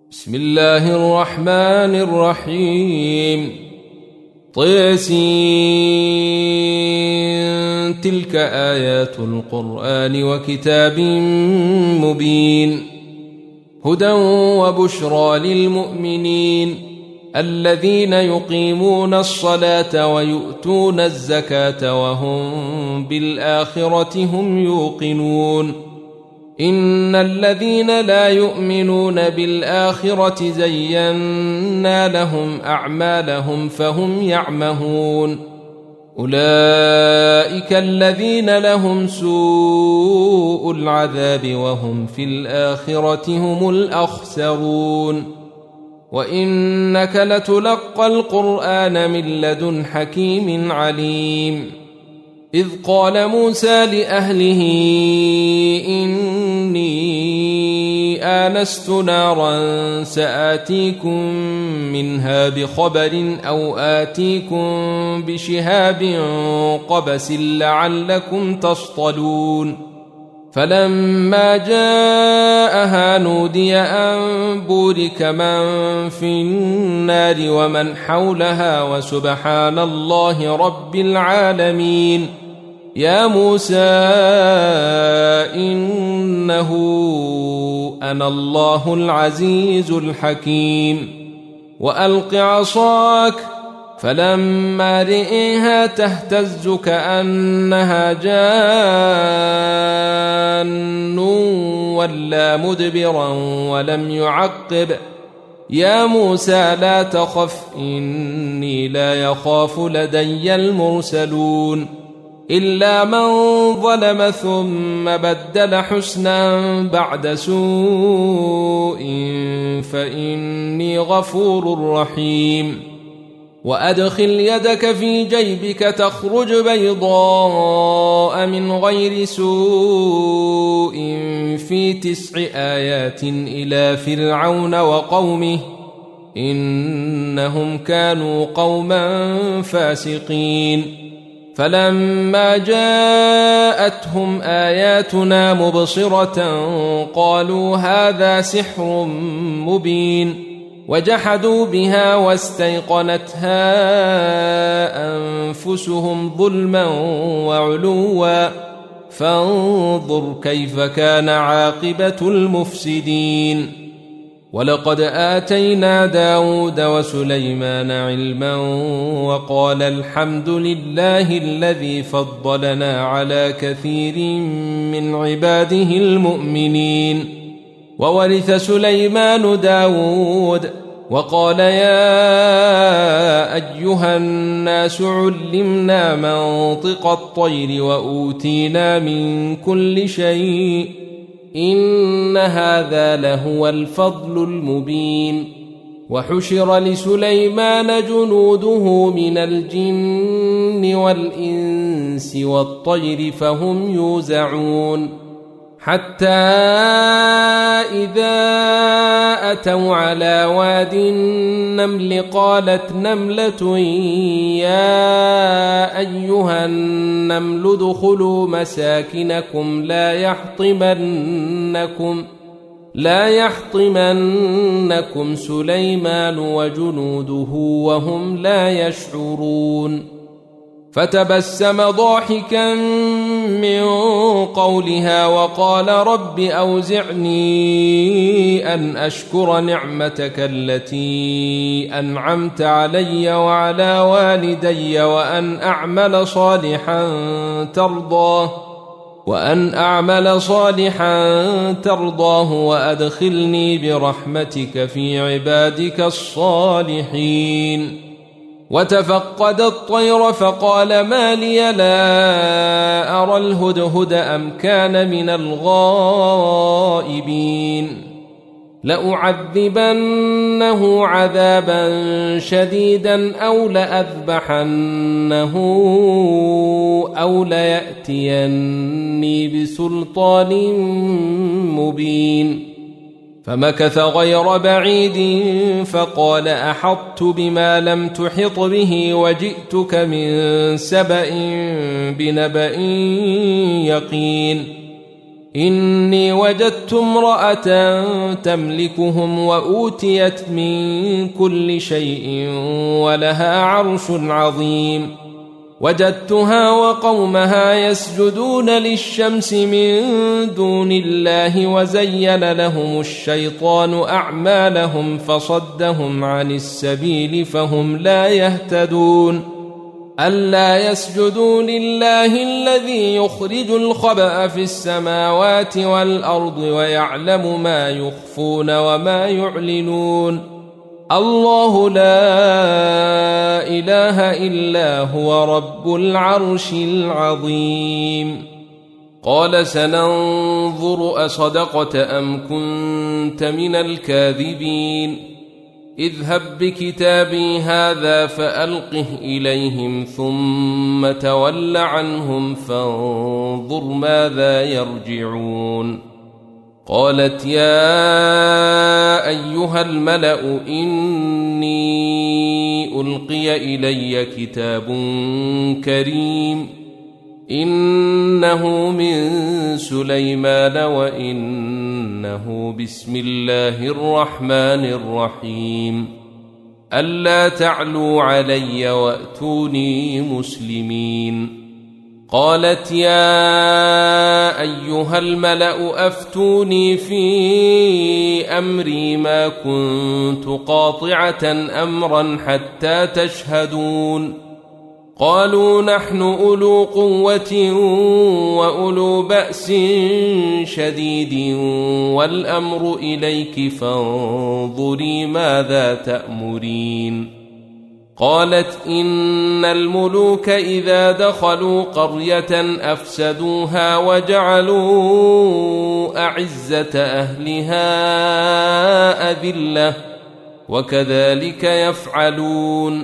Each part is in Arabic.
بسم الله الرحمن الرحيم طيسين تلك آيات القرآن وكتاب مبين هدى وبشرى للمؤمنين الذين يقيمون الصلاة ويؤتون الزكاة وهم بالآخرة هم يوقنون إن الذين لا يؤمنون بالآخرة زينا لهم أعمالهم فهم يعمهون أولئك الذين لهم سوء العذاب وهم في الآخرة هم الأخسرون وإنك لتلقى القرآن من لدن حكيم عليم إذ قال موسى لأهله إني آنست نارا سآتيكم منها بخبر أو آتيكم بشهاب قبس لعلكم تصطلون فلما جاءها نودي أن بورك من في النار ومن حولها وسبحان الله رب العالمين يا موسى إنه أنا الله العزيز الحكيم وألق عصاك فلما رئيها تهتز كأنها جان ولا مدبرا ولم يعقب يا موسى لا تخف إني لا يخاف لدي المرسلون إلا من ظلم ثم بدل حسنا بعد سوء فإني غفور رحيم وأدخل يدك في جيبك تخرج بيضاء من غير سوء في 9 آيات إلى فرعون وقومه إنهم كانوا قوما فاسقين فلما جاءتهم آياتنا مبصرة قالوا هذا سحر مبين وجحدوا بها واستيقنتها أنفسهم ظلما وعلوا فانظر كيف كان عاقبة المفسدين ولقد آتينا داود وسليمان علما وقال الحمد لله الذي فضلنا على كثير من عباده المؤمنين وورث سليمان داود وقال يا أيها الناس علمنا منطق الطير وأوتينا من كل شيء إن هذا لهو الفضل المبين وحشر لسليمان جنوده من الجن والإنس والطير فهم يوزعون حتى إذا أتوا على واد النمل قالت نملة يا أيها النمل ادخلوا مساكنكم لا يحطمنكم سليمان وجنوده وهم لا يشعرون فتبسم ضاحكا من قولها وقال رب أوزعني أن أشكر نعمتك التي أنعمت علي وعلى والدي وأن أعمل صالحا ترضاه وأدخلني برحمتك في عبادك الصالحين وتفقد الطير فقال ما لي لا أرى الهدهد أم كان من الغائبين لأعذبنه عذابا شديدا أو لأذبحنه أو ليأتيني بسلطان مبين فمكث غير بعيد فقال أحطت بما لم تحط به وجئتك من سبأ بنبأ يقين إني وجدت امرأة تملكهم وأوتيت من كل شيء ولها عرش عظيم وجدتها وقومها يسجدون للشمس من دون الله وزين لهم الشيطان أعمالهم فصدهم عن السبيل فهم لا يهتدون ألا يسجدوا لله الذي يخرج الخبأ في السماوات والأرض ويعلم ما يخفون وما يعلنون الله لا إله إلا هو رب العرش العظيم قال سننظر أصدقت أم كنت من الكاذبين اذهب بكتابي هذا فألقه إليهم ثم تول عنهم فانظر ماذا يرجعون قالت يا أيها الملأ إني ألقي إلي كتاب كريم إنه من سليمان وإنه بسم الله الرحمن الرحيم ألا تعلوا علي وأتوني مسلمين قالت يا أيها الملأ أفتوني في أمري ما كنت قاطعة أمرا حتى تشهدون قالوا نحن أولو قوة وأولو بأس شديد والأمر إليك فانظري ماذا تأمرين قالت إن الملوك إذا دخلوا قرية أفسدوها وجعلوا أعزة أهلها أذلة وكذلك يفعلون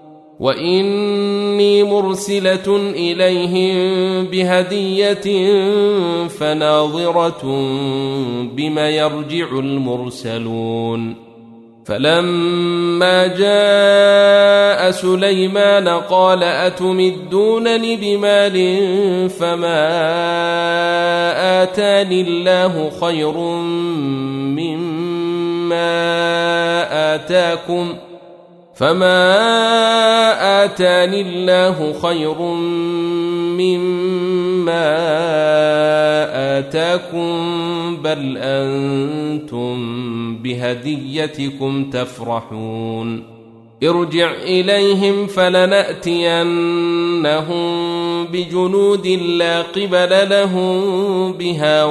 وإني مرسلة إليهم بهدية فناظرة بما يرجع المرسلون فلما جاء سليمان قال أتمدونني بمال فما آتاني الله خير مما آتاكم بل أنتم بهديتكم تفرحون ارجع إليهم فلنأتينهم بجنود لا قبل لهم بها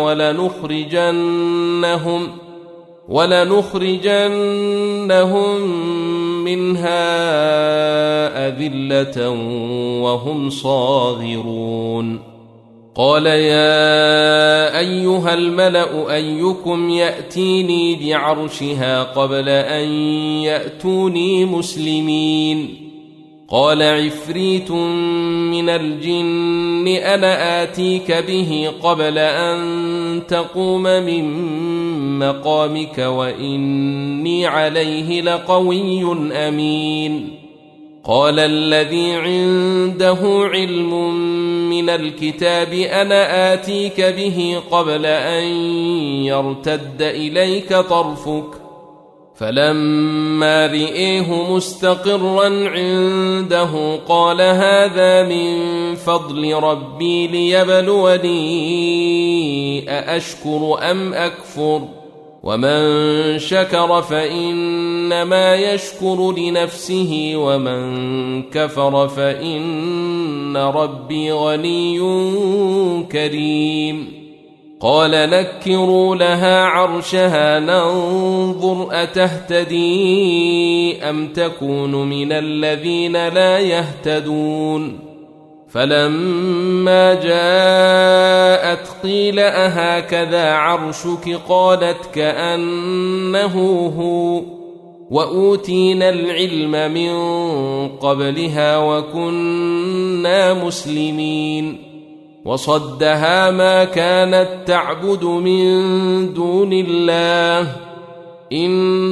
ولنخرجنهم منها أذلة وهم صاغرون قال يا أيها الملأ أيكم يأتيني بعرشها قبل أن يأتوني مسلمين قال عفريت من الجن أنا آتيك به قبل أن تقوم من مقامك وإني عليه لقوي أمين قال الذي عنده علم من الكتاب أنا آتيك به قبل أن يرتد إليك طرفك فلما رئيه مستقرا عنده قال هذا من فضل ربي ليبلوني أأشكر أم أكفر ومن شكر فإنما يشكر لنفسه ومن كفر فإن ربي غني كريم قال نكروا لها عرشها ننظر أتهتدي أم تكون من الذين لا يهتدون فلما جاءت قيل أهكذا عرشك قالت كأنه هو وأوتينا العلم من قبلها وكنا مسلمين وصدها ما كانت تعبد من دون الله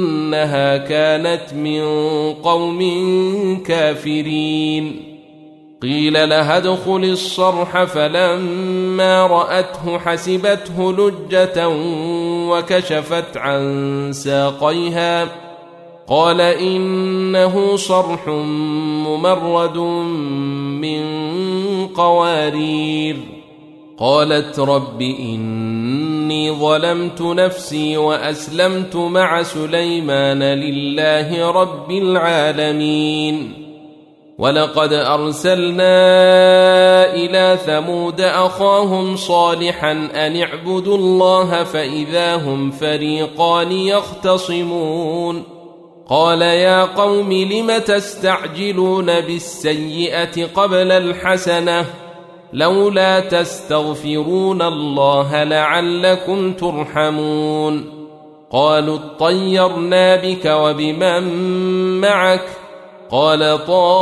إنها كانت من قوم كافرين قيل لها ادخل الصرح، فلما رأته حسبته لجة وكشفت عن ساقيها. قال إنه صرح ممرد من قوارير. قالت رب إني ظلمت نفسي وأسلمت مع سليمان لله رب العالمين. ولقد أرسلنا إلى ثمود أخاهم صالحا أن اعبدوا الله فإذا هم فريقان يختصمون. قال يا قوم لم تستعجلون بالسيئة قبل الحسنة لولا تستغفرون الله لعلكم ترحمون. قالوا اطيرنا بك وبمن معك. قال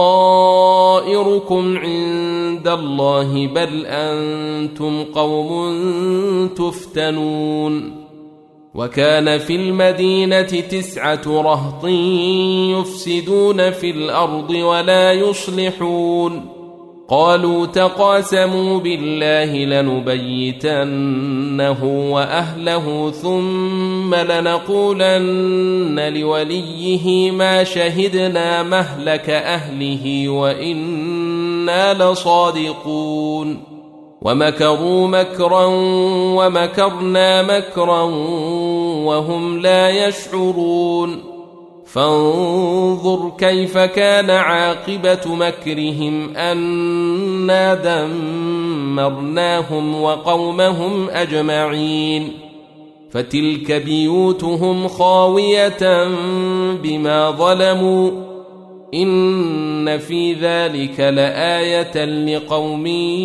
طائركم عند الله بل أنتم قوم تفتنون. وكان في المدينة 9 رهط يفسدون في الأرض ولا يصلحون. قالوا تقاسموا بالله لنبيتنه وأهله ثم لنقولن لوليه ما شهدنا مهلك أهله وإنا لصادقون. ومكروا مكرا ومكرنا مكرا وهم لا يشعرون. فانظر كيف كان عاقبة مكرهم أنا دمرناهم وقومهم أجمعين. فتلك بيوتهم خاوية بما ظلموا إن في ذلك لآية لقوم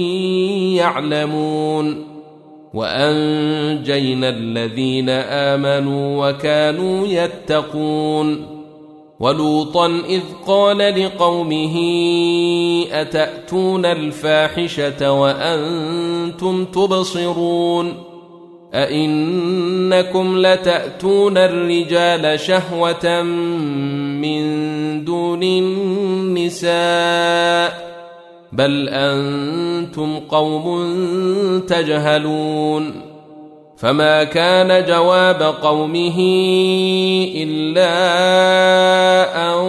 يعلمون. وأنجينا الذين آمنوا وكانوا يتقون. ولوطا إذ قال لقومه أتأتون الفاحشة وأنتم تبصرون أئنكم لتأتون الرجال شهوة من دون النساء بل أنتم قوم تجهلون. فما كان جواب قومه إلا أن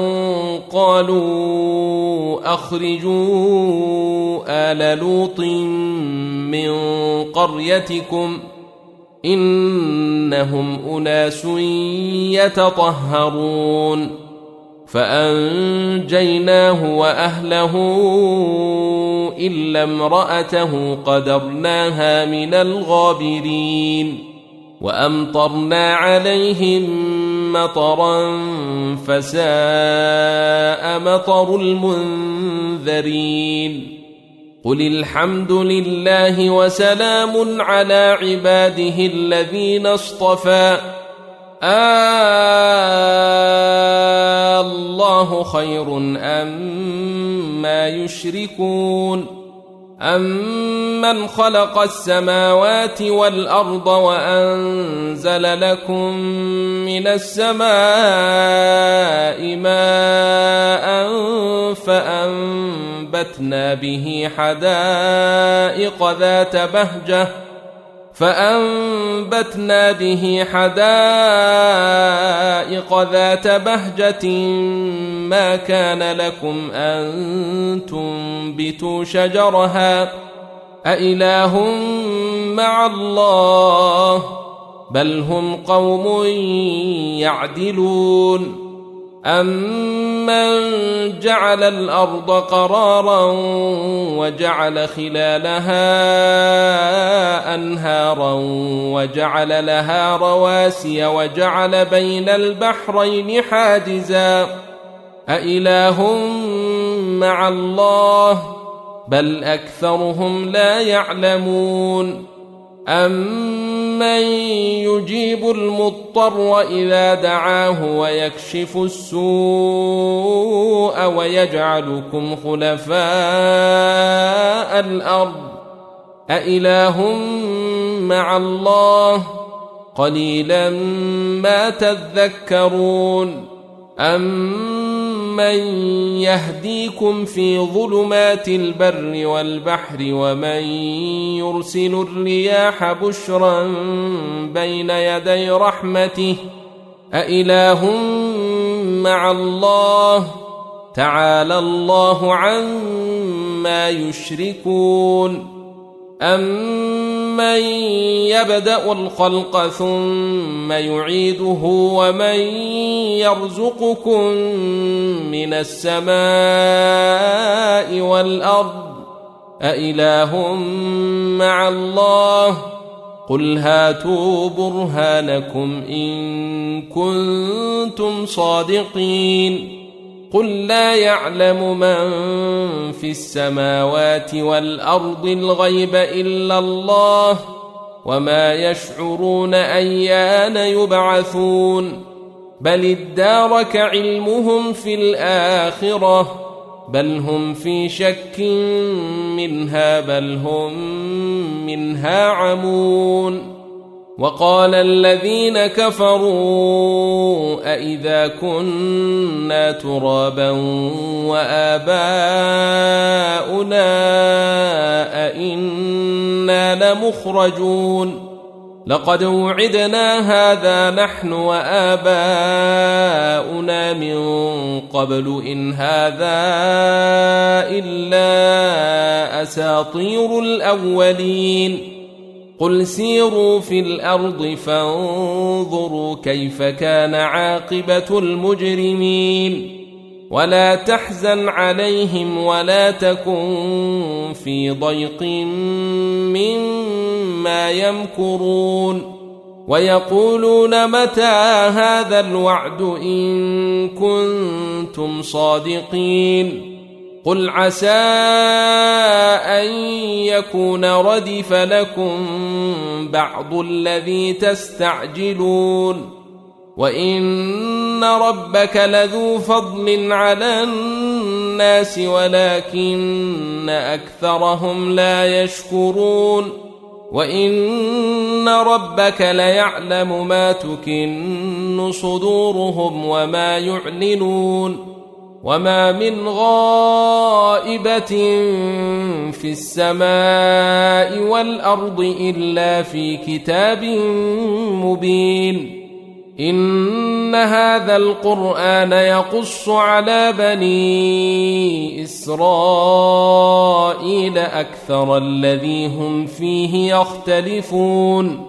قالوا أخرجوا آل لوط من قريتكم إنهم أناس يتطهرون. فأنجيناه وأهله إلا امرأته قدرناها من الغابرين. وأمطرنا عليهم مطرا فساء مطر المنذرين. قل الحمد لله وسلام على عباده الذين اصطفى الله خير أما يشركون. أمن خلق السماوات والأرض وأنزل لكم من السماء ماء فأنبتنا به حدائق ذات بهجة ما كان لكم أن تنبتوا شجرها أإله مع الله بل هم قوم يعدلون. أمن جعل الأرض قرارا وجعل خلالها أنهارا وجعل لها رواسي وجعل بين البحرين حاجزا أإله مع الله بل أكثرهم لا يعلمون. أمن يجيب المضطر إذا دعاه ويكشف السوء ويجعلكم خلفاء الأرض أإله مع الله قليلا ما تذكرون. أمن من يهديكم في ظلمات البر والبحر ومن يرسل الرياح بشرا بين يدي رحمته أإله مع الله تعالى الله عما يشركون أمن يبدأ الخلق ثم يعيده ومن يرزقكم من السماء والأرض أإله مع الله قل هاتوا برهانكم إن كنتم صادقين قل لا يعلم من في السماوات والأرض الغيب إلا الله وما يشعرون أيان يبعثون بل ادارك علمهم في الآخرة بل هم في شك منها بل هم منها عمون وقال الذين كفروا أإذا كنا ترابا وآباؤنا أإنا لمخرجون لقد وعدنا هذا نحن وآباؤنا من قبل إن هذا إلا أساطير الأولين قل سيروا في الأرض فانظروا كيف كان عاقبة المجرمين ولا تحزن عليهم ولا تكن في ضيق مما يمكرون ويقولون متى هذا الوعد إن كنتم صادقين قل عسى أن يكون ردف لكم بعض الذي تستعجلون وإن ربك لذو فضل على الناس ولكن أكثرهم لا يشكرون وإن ربك ليعلم ما تكن صدورهم وما يعلنون وما من غائبة في السماء والأرض إلا في كتاب مبين إن هذا القرآن يقص على بني إسرائيل أكثر الذي هم فيه يختلفون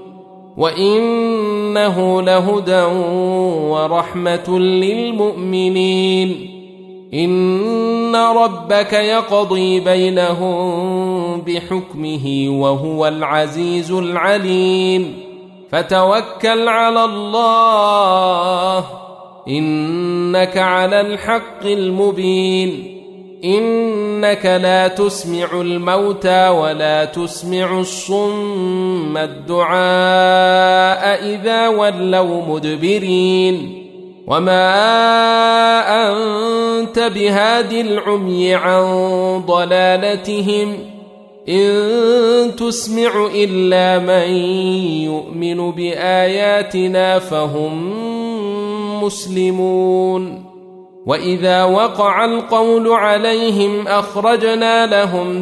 وإنه لهدى ورحمة للمؤمنين إن ربك يقضي بينهم بحكمه وهو العزيز العليم فتوكل على الله إنك على الحق المبين إنك لا تسمع الموتى ولا تسمع الصم الدعاء إذا ولوا مدبرين وما أنت بهاد العمي عن ضلالتهم إن تسمع إلا من يؤمن بآياتنا فهم مسلمون وإذا وقع القول عليهم أخرجنا لهم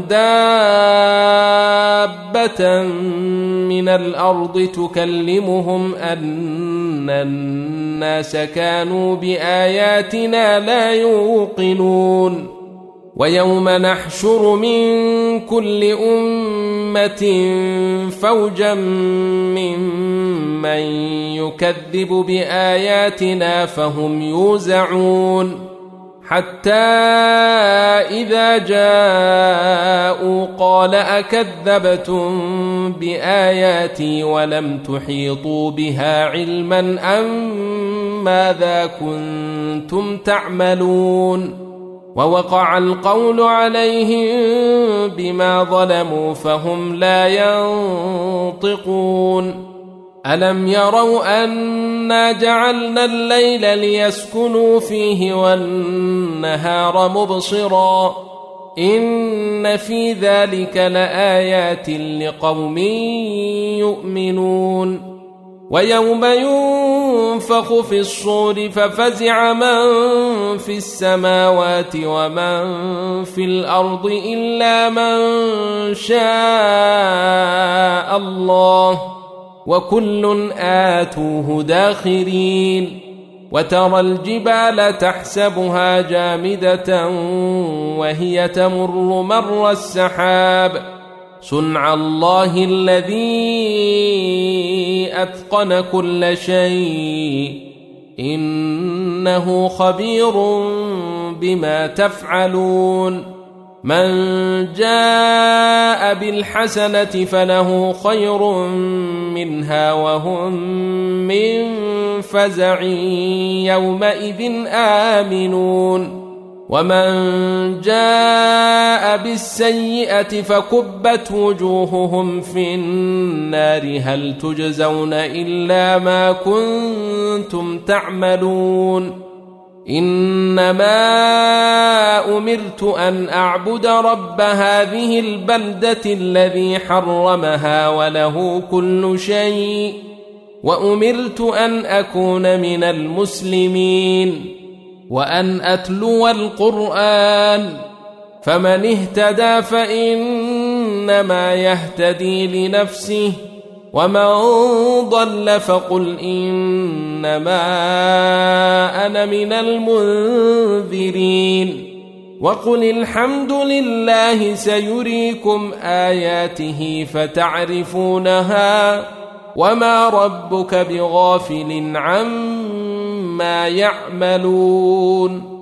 دابة من الأرض تكلمهم أن الناس كانوا بآياتنا لا يوقنون ويوم نحشر من كل أمة فوجا ممن يكذب بآياتنا فهم يوزعون حتى إذا جاءوا قال أكذبتم بآياتي ولم تحيطوا بها علما أم ماذا كنتم تعملون ووقع القول عليهم بما ظلموا فهم لا ينطقون ألم يروا أنا جعلنا الليل ليسكنوا فيه والنهار مبصرا إن في ذلك لآيات لقوم يؤمنون ويوم ينفخ في الصور ففزع من في السماوات ومن في الأرض إلا من شاء الله وكل آتوه داخرين وترى الجبال تحسبها جامدة وهي تمر مر السحاب صنع الله الذي أتقن كل شيء إنه خبير بما تفعلون من جاء بالحسنة فله خير منها وهم من فزع يومئذ آمنون ومن جاء بالسيئة فكبت وجوههم في النار هل تجزون إلا ما كنتم تعملون إنما أمرت أن أعبد رب هذه البلدة الذي حرمها وله كل شيء وأمرت أن أكون من المسلمين وأن أتلو القرآن فمن اهتدى فإنما يهتدي لنفسه ومن ضل فقل إنما أنا من المنذرين وقل الحمد لله سيريكم آياته فتعرفونها وما ربك بغافل عما يعملون